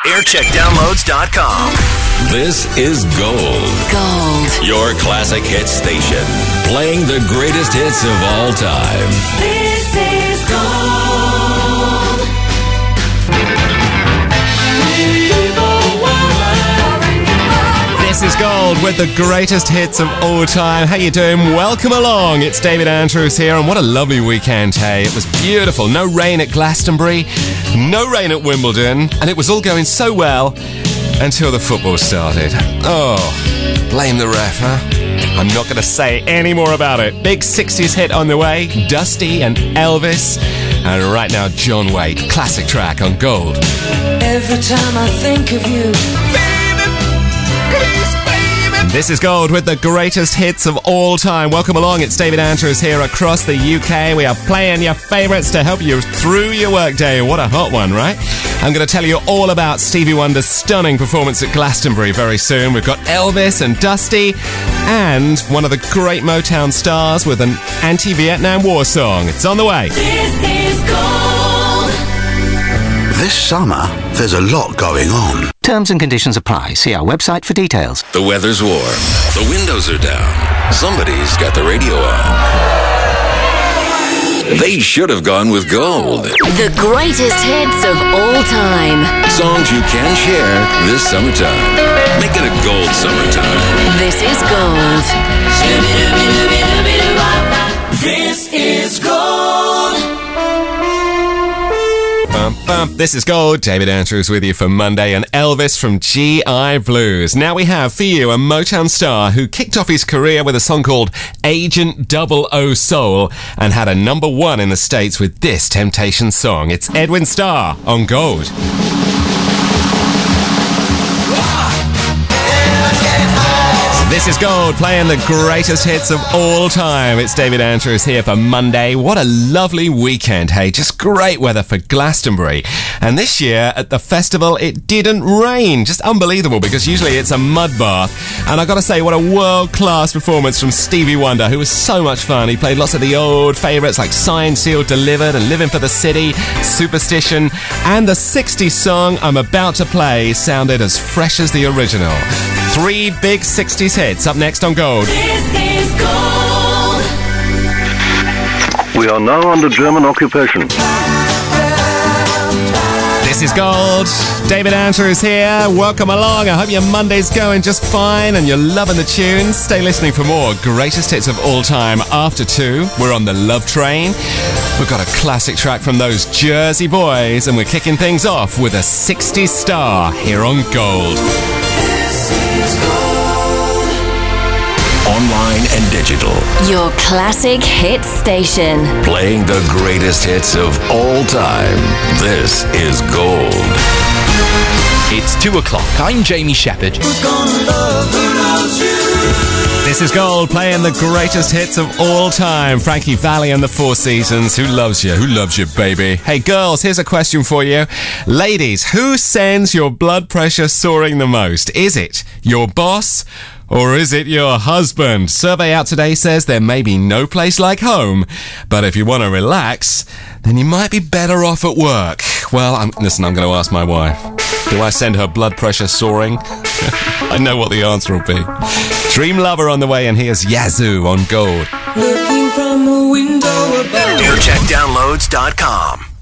aircheckdownloads.com. This is Gold. Gold. Your classic hit station. Playing the greatest hits of all time. This is Gold. This is Gold with the greatest hits of all time. How you doing? Welcome along. It's David Andrews here, and what a lovely weekend, hey. It was beautiful. No rain at Glastonbury, no rain at Wimbledon, and it was all going so well until the football started. Oh, blame the ref, huh? I'm not going to say any more about it. Big 60s hit on the way, Dusty and Elvis. And right now, John Waite, classic track on Gold. Every time I think of you, This is Gold with the greatest hits of all time. Welcome along. It's David Andrews here across the UK. We are playing your favourites to help you through your workday. What a hot one, right? I'm going to tell you all about Stevie Wonder's stunning performance at Glastonbury very soon. We've got Elvis and Dusty and one of the great Motown stars with an anti-Vietnam War song. It's on the way. This is Gold. This summer, there's a lot going on. Terms and conditions apply. See our website for details. The weather's warm. The windows are down. Somebody's got the radio on. They should have gone with Gold. The greatest hits of all time. Songs you can share this summertime. Make it a Gold summertime. This is Gold. this is gold. This is Gold. David Andrews with you for Monday, and Elvis from G.I. Blues. Now we have for you a Motown star who kicked off his career with a song called Agent 00 Soul and had a number one in the States with this Temptation song. It's Edwin Starr on Gold. This is Gold, playing the greatest hits of all time. It's David Andrews here for Monday. What a lovely weekend, hey. Just great weather for Glastonbury. And this year at the festival, it didn't rain. Just unbelievable, because usually it's a mud bath. And I've got to say, what a world-class performance from Stevie Wonder, who was so much fun. He played lots of the old favourites like Signed, Sealed, Delivered and Living for the City, Superstition. And the 60s song I'm about to play sounded as fresh as the original. 3 big 60s hits up next on Gold. This is Gold. We are now under German occupation. This is Gold. David Andrews here. Welcome along. I hope your Monday's going just fine and you're loving the tunes. Stay listening for more greatest hits of all time after 2. We're on the Love Train. We've got a classic track from those Jersey boys, and we're kicking things off with a 60s star here on Gold. Online and digital. Your classic hit station. Playing the greatest hits of all time. This is Gold. It's 2 o'clock. I'm Jamie Shepherd. This is Gold, playing the greatest hits of all time. Frankie Valli and the Four Seasons. Who loves you? Who loves you, baby? Hey, girls, here's a question for you. Ladies, who sends your blood pressure soaring the most? Is it your boss? Or is it your husband? Survey out today says there may be no place like home, but if you want to relax, then you might be better off at work. Well, I'm going to ask my wife. Do I send her blood pressure soaring? I know what the answer will be. Dream Lover on the way, and here's Yazoo on Gold. Looking from a window above. aircheckdownloads.com.